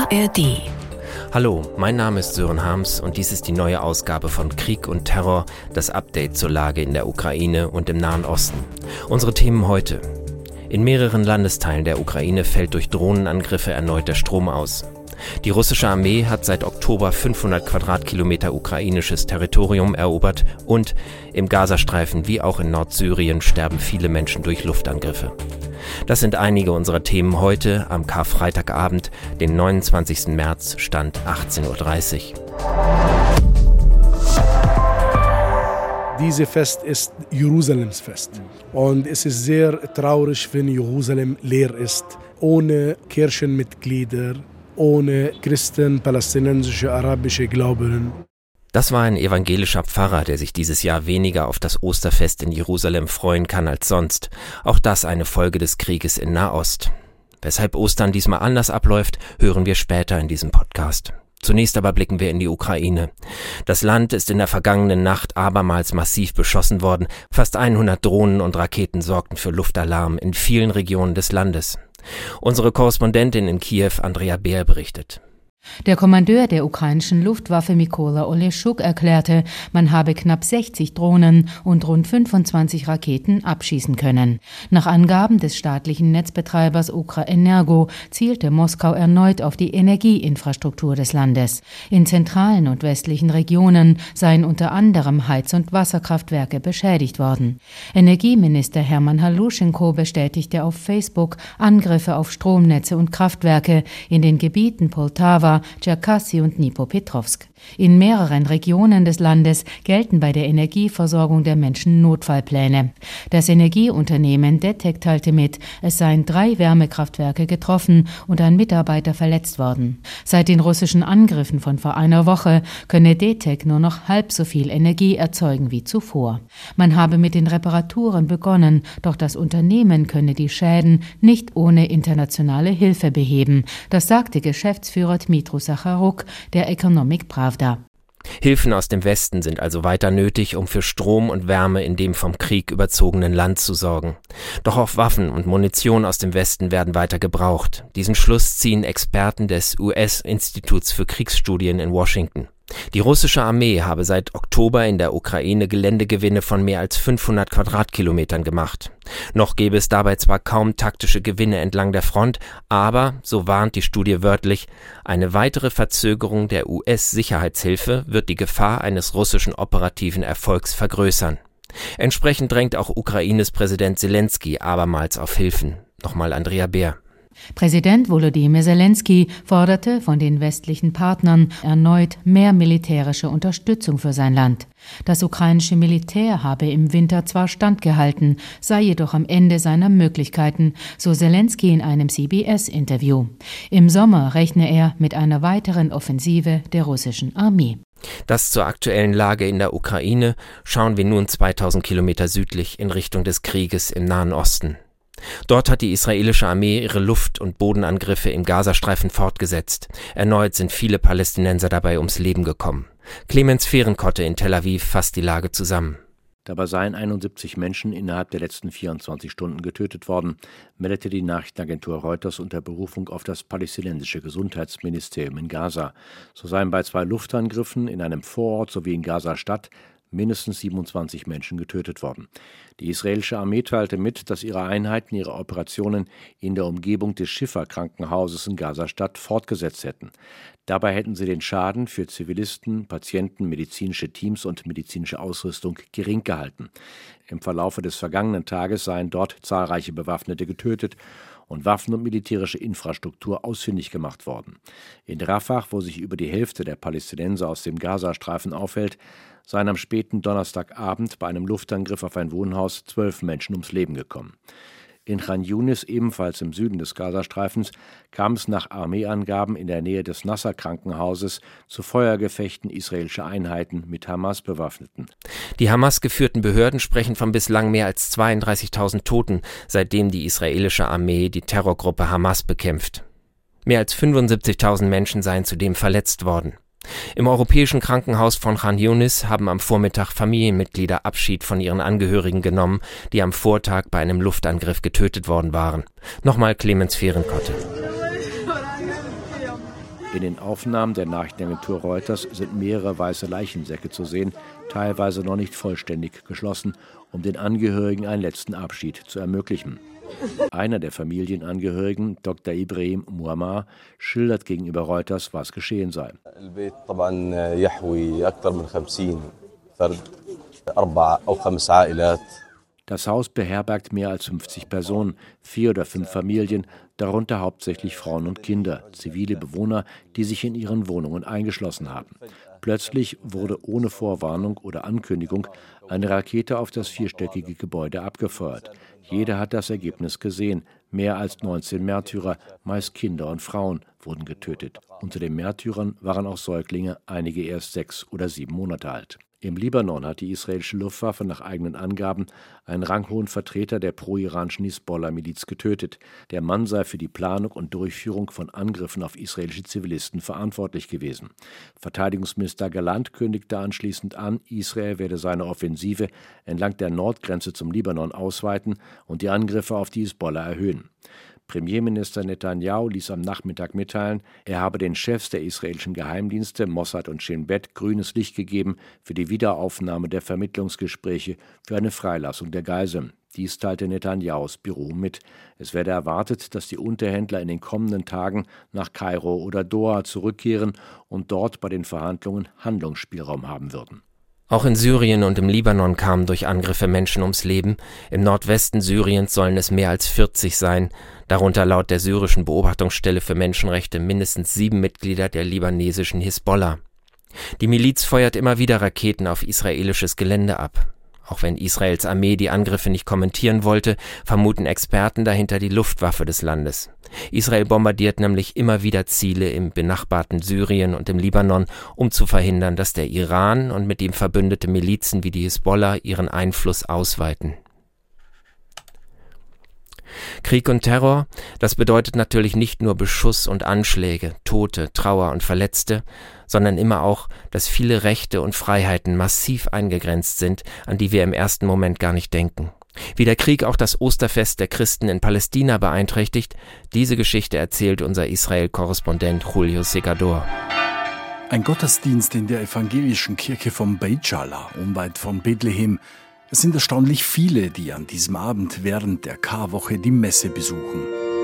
ARD. Hallo, mein Name ist Sören Harms und dies ist die neue Ausgabe von Krieg und Terror, das Update zur Lage in der Ukraine und im Nahen Osten. Unsere Themen heute. In mehreren Landesteilen der Ukraine fällt durch Drohnenangriffe erneut der Strom aus. Die russische Armee hat seit Oktober 500 Quadratkilometer ukrainisches Territorium erobert und im Gazastreifen wie auch in Nordsyrien sterben viele Menschen durch Luftangriffe. Das sind einige unserer Themen heute am Karfreitagabend, den 29. März, Stand 18.30 Uhr. Dieses Fest ist Jerusalems Fest und es ist sehr traurig, wenn Jerusalem leer ist, ohne Kirchenmitglieder, ohne Christen, palästinensische, arabische Glaubenden. Das war ein evangelischer Pfarrer, der sich dieses Jahr weniger auf das Osterfest in Jerusalem freuen kann als sonst. Auch das eine Folge des Krieges in Nahost. Weshalb Ostern diesmal anders abläuft, hören wir später in diesem Podcast. Zunächst aber blicken wir in die Ukraine. Das Land ist in der vergangenen Nacht abermals massiv beschossen worden. Fast 100 Drohnen und Raketen sorgten für Luftalarm in vielen Regionen des Landes. Unsere Korrespondentin in Kiew, Andrea Beer, berichtet. Der Kommandeur der ukrainischen Luftwaffe Mykola Oleschuk erklärte, man habe knapp 60 Drohnen und rund 25 Raketen abschießen können. Nach Angaben des staatlichen Netzbetreibers Ukrenergo zielte Moskau erneut auf die Energieinfrastruktur des Landes. In zentralen und westlichen Regionen seien unter anderem Heiz- und Wasserkraftwerke beschädigt worden. Energieminister Hermann Haluschenko bestätigte auf Facebook Angriffe auf Stromnetze und Kraftwerke in den Gebieten Poltawa, Tscherkassy und Dnipropetrovsk. In mehreren Regionen des Landes gelten bei der Energieversorgung der Menschen Notfallpläne. Das Energieunternehmen DTEK teilte mit, es seien 3 Wärmekraftwerke getroffen und ein Mitarbeiter verletzt worden. Seit den russischen Angriffen von vor einer Woche könne DTEK nur noch halb so viel Energie erzeugen wie zuvor. Man habe mit den Reparaturen begonnen, doch das Unternehmen könne die Schäden nicht ohne internationale Hilfe beheben. Das sagte Geschäftsführer Dmytro Sacharuk der Economic Pravda. Hilfen aus dem Westen sind also weiter nötig, um für Strom und Wärme in dem vom Krieg überzogenen Land zu sorgen. Doch auch Waffen und Munition aus dem Westen werden weiter gebraucht. Diesen Schluss ziehen Experten des US-Instituts für Kriegsstudien in Washington. Die russische Armee habe seit Oktober in der Ukraine Geländegewinne von mehr als 500 Quadratkilometern gemacht. Noch gäbe es dabei zwar kaum taktische Gewinne entlang der Front, aber, so warnt die Studie wörtlich, eine weitere Verzögerung der US-Sicherheitshilfe wird die Gefahr eines russischen operativen Erfolgs vergrößern. Entsprechend drängt auch Ukraines Präsident Selenskyj abermals auf Hilfen. Nochmal Andrea Beer. Präsident Volodymyr Zelenskyj forderte von den westlichen Partnern erneut mehr militärische Unterstützung für sein Land. Das ukrainische Militär habe im Winter zwar standgehalten, sei jedoch am Ende seiner Möglichkeiten, so Zelenskyj in einem CBS-Interview. Im Sommer rechne er mit einer weiteren Offensive der russischen Armee. Das zur aktuellen Lage in der Ukraine. Schauen wir nun 2000 Kilometer südlich in Richtung des Krieges im Nahen Osten. Dort hat die israelische Armee ihre Luft- und Bodenangriffe im Gazastreifen fortgesetzt. Erneut sind viele Palästinenser dabei ums Leben gekommen. Clemens Fehrenkotte in Tel Aviv fasst die Lage zusammen. Dabei seien 71 Menschen innerhalb der letzten 24 Stunden getötet worden, meldete die Nachrichtenagentur Reuters unter Berufung auf das palästinensische Gesundheitsministerium in Gaza. So seien bei 2 Luftangriffen in einem Vorort sowie in Gaza-Stadt mindestens 27 Menschen getötet worden. Die israelische Armee teilte mit, dass ihre Einheiten ihre Operationen in der Umgebung des Schifa-Krankenhauses in Gaza-Stadt fortgesetzt hätten. Dabei hätten sie den Schaden für Zivilisten, Patienten, medizinische Teams und medizinische Ausrüstung gering gehalten. Im Verlaufe des vergangenen Tages seien dort zahlreiche Bewaffnete getötet und Waffen und militärische Infrastruktur ausfindig gemacht worden. In Rafah, wo sich über die Hälfte der Palästinenser aus dem Gazastreifen aufhält, seien am späten Donnerstagabend bei einem Luftangriff auf ein Wohnhaus 12 Menschen ums Leben gekommen. In Khan Yunis, ebenfalls im Süden des Gazastreifens, kam es nach Armeeangaben in der Nähe des Nasser-Krankenhauses zu Feuergefechten israelischer Einheiten mit Hamas-Bewaffneten. Die Hamas-geführten Behörden sprechen von bislang mehr als 32.000 Toten, seitdem die israelische Armee die Terrorgruppe Hamas bekämpft. Mehr als 75.000 Menschen seien zudem verletzt worden. Im europäischen Krankenhaus von Khan Yunis haben am Vormittag Familienmitglieder Abschied von ihren Angehörigen genommen, die am Vortag bei einem Luftangriff getötet worden waren. Nochmal Clemens Fehrenkotte. In den Aufnahmen der Nachrichtenagentur Reuters sind mehrere weiße Leichensäcke zu sehen, teilweise noch nicht vollständig geschlossen, um den Angehörigen einen letzten Abschied zu ermöglichen. Einer der Familienangehörigen, Dr. Ibrahim Muammar, schildert gegenüber Reuters, was geschehen sei. Das Haus beherbergt mehr als 50 Personen, 4 oder 5 Familien, darunter hauptsächlich Frauen und Kinder, zivile Bewohner, die sich in ihren Wohnungen eingeschlossen haben. Plötzlich wurde ohne Vorwarnung oder Ankündigung eine Rakete auf das 4-stöckige Gebäude abgefeuert. Jeder hat das Ergebnis gesehen. Mehr als 19 Märtyrer, meist Kinder und Frauen, wurden getötet. Unter den Märtyrern waren auch Säuglinge, einige erst 6 oder 7 Monate alt. Im Libanon hat die israelische Luftwaffe nach eigenen Angaben einen ranghohen Vertreter der pro-iranischen Hisbollah-Miliz getötet. Der Mann sei für die Planung und Durchführung von Angriffen auf israelische Zivilisten verantwortlich gewesen. Verteidigungsminister Gallant kündigte anschließend an, Israel werde seine Offensive entlang der Nordgrenze zum Libanon ausweiten und die Angriffe auf die Hisbollah erhöhen. Premierminister Netanyahu ließ am Nachmittag mitteilen, er habe den Chefs der israelischen Geheimdienste Mossad und Shin Bet grünes Licht gegeben für die Wiederaufnahme der Vermittlungsgespräche für eine Freilassung der Geiseln. Dies teilte Netanyahus Büro mit. Es werde erwartet, dass die Unterhändler in den kommenden Tagen nach Kairo oder Doha zurückkehren und dort bei den Verhandlungen Handlungsspielraum haben würden. Auch in Syrien und im Libanon kamen durch Angriffe Menschen ums Leben. Im Nordwesten Syriens sollen es mehr als 40 sein, darunter laut der syrischen Beobachtungsstelle für Menschenrechte mindestens 7 Mitglieder der libanesischen Hisbollah. Die Miliz feuert immer wieder Raketen auf israelisches Gelände ab. Auch wenn Israels Armee die Angriffe nicht kommentieren wollte, vermuten Experten dahinter die Luftwaffe des Landes. Israel bombardiert nämlich immer wieder Ziele im benachbarten Syrien und im Libanon, um zu verhindern, dass der Iran und mit ihm verbündete Milizen wie die Hisbollah ihren Einfluss ausweiten. Krieg und Terror, das bedeutet natürlich nicht nur Beschuss und Anschläge, Tote, Trauer und Verletzte, sondern immer auch, dass viele Rechte und Freiheiten massiv eingegrenzt sind, an die wir im ersten Moment gar nicht denken. Wie der Krieg auch das Osterfest der Christen in Palästina beeinträchtigt, diese Geschichte erzählt unser Israel-Korrespondent Julio Segador. Ein Gottesdienst in der evangelischen Kirche von Beit Jala, unweit von Bethlehem. Es sind erstaunlich viele, die an diesem Abend während der Karwoche die Messe besuchen.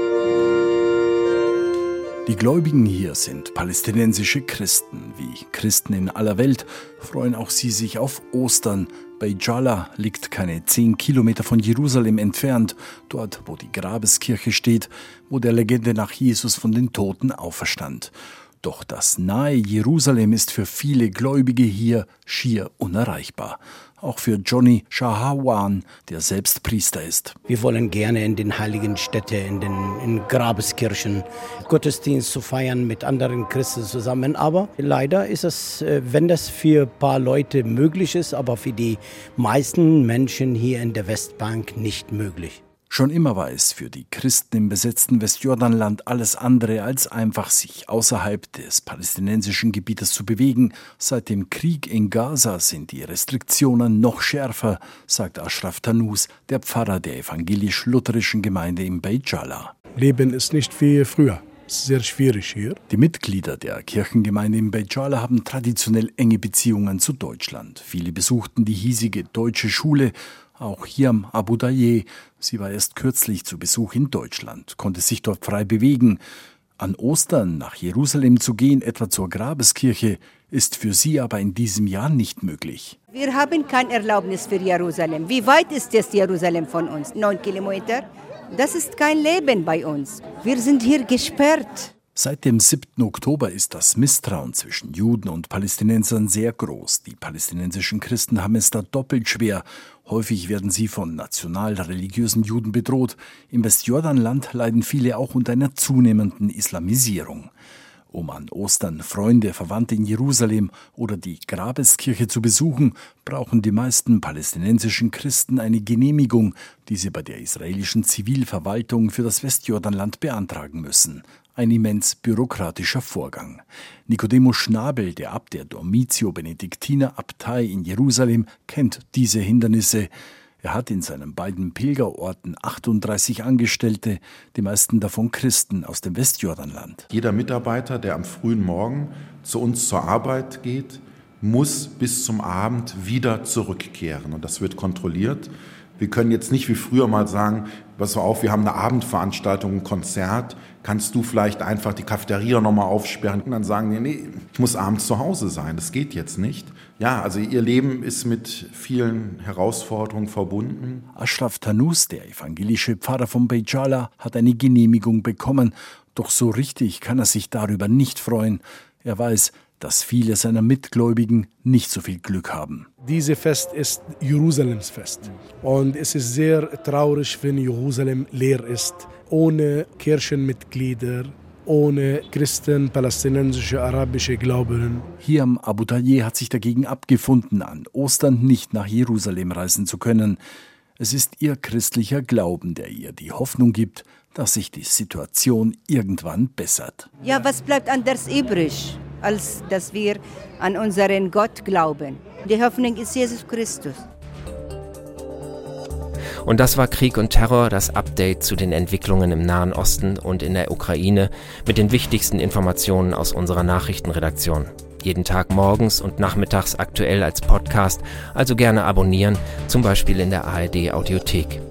Die Gläubigen hier sind palästinensische Christen. Wie Christen in aller Welt freuen auch sie sich auf Ostern. Beit Jala liegt keine 10 Kilometer von Jerusalem entfernt, dort, wo die Grabeskirche steht, wo der Legende nach Jesus von den Toten auferstand. Doch das nahe Jerusalem ist für viele Gläubige hier schier unerreichbar. Auch für Johnny Shahawan, der selbst Priester ist. Wir wollen gerne in den heiligen Städten, in Grabeskirchen, Gottesdienst zu feiern mit anderen Christen zusammen. Aber leider ist es, wenn das für ein paar Leute möglich ist, aber für die meisten Menschen hier in der Westbank nicht möglich. Schon immer war es für die Christen im besetzten Westjordanland alles andere als einfach, sich außerhalb des palästinensischen Gebietes zu bewegen. Seit dem Krieg in Gaza sind die Restriktionen noch schärfer, sagt Ashraf Tanus, der Pfarrer der evangelisch-lutherischen Gemeinde in Beit Jala. Leben ist nicht wie früher. Es ist sehr schwierig hier. Die Mitglieder der Kirchengemeinde in Beit Jala haben traditionell enge Beziehungen zu Deutschland. Viele besuchten die hiesige deutsche Schule. Auch Hiam Abu Dayeh, sie war erst kürzlich zu Besuch in Deutschland, konnte sich dort frei bewegen. An Ostern nach Jerusalem zu gehen, etwa zur Grabeskirche, ist für sie aber in diesem Jahr nicht möglich. Wir haben kein Erlaubnis für Jerusalem. Wie weit ist jetzt Jerusalem von uns? 9 Kilometer? Das ist kein Leben bei uns. Wir sind hier gesperrt. Seit dem 7. Oktober ist das Misstrauen zwischen Juden und Palästinensern sehr groß. Die palästinensischen Christen haben es da doppelt schwer. Häufig werden sie von national-religiösen Juden bedroht. Im Westjordanland leiden viele auch unter einer zunehmenden Islamisierung. Um an Ostern Freunde, Verwandte in Jerusalem oder die Grabeskirche zu besuchen, brauchen die meisten palästinensischen Christen eine Genehmigung, die sie bei der israelischen Zivilverwaltung für das Westjordanland beantragen müssen. Ein immens bürokratischer Vorgang. Nicodemus Schnabel, der Abt der Dormitio Benediktiner Abtei in Jerusalem, kennt diese Hindernisse. Er hat in seinen beiden Pilgerorten 38 Angestellte, die meisten davon Christen aus dem Westjordanland. Jeder Mitarbeiter, der am frühen Morgen zu uns zur Arbeit geht, muss bis zum Abend wieder zurückkehren. Und das wird kontrolliert. Wir können jetzt nicht wie früher mal sagen, pass auf, wir haben eine Abendveranstaltung, ein Konzert, kannst du vielleicht einfach die Cafeteria nochmal aufsperren? Und dann sagen die, nee, ich muss abends zu Hause sein, das geht jetzt nicht. Ja, also ihr Leben ist mit vielen Herausforderungen verbunden. Ashraf Tanus, der evangelische Pfarrer von Beit Jala, hat eine Genehmigung bekommen. Doch so richtig kann er sich darüber nicht freuen. Er weiß, dass viele seiner Mitgläubigen nicht so viel Glück haben. Dieses Fest ist Jerusalems Fest. Und es ist sehr traurig, wenn Jerusalem leer ist. Ohne Kirchenmitglieder, ohne Christen, palästinensische, arabische Glaubenden. Hiam Abu Tayyeh hat sich dagegen abgefunden, an Ostern nicht nach Jerusalem reisen zu können. Es ist ihr christlicher Glauben, der ihr die Hoffnung gibt, dass sich die Situation irgendwann bessert. Ja, was bleibt anders übrig, als dass wir an unseren Gott glauben? Die Hoffnung ist Jesus Christus. Und das war Krieg und Terror, das Update zu den Entwicklungen im Nahen Osten und in der Ukraine mit den wichtigsten Informationen aus unserer Nachrichtenredaktion. Jeden Tag morgens und nachmittags aktuell als Podcast, also gerne abonnieren, zum Beispiel in der ARD Audiothek.